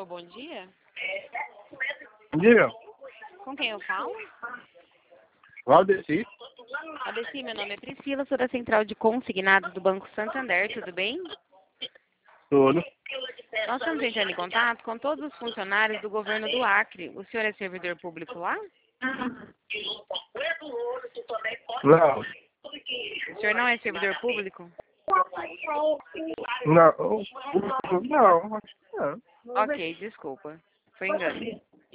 Alô, bom dia. Bom dia. Com quem eu falo? Valdeci. Aldeci, meu nome é Priscila, sou da Central de Consignados do Banco Santander, tudo bem? Tudo. Nós estamos entrando em contato com todos os funcionários do governo do Acre. O senhor é servidor público lá? Não. O senhor não é servidor público? Não. Não, acho que não. Ok, desculpa. Foi engano.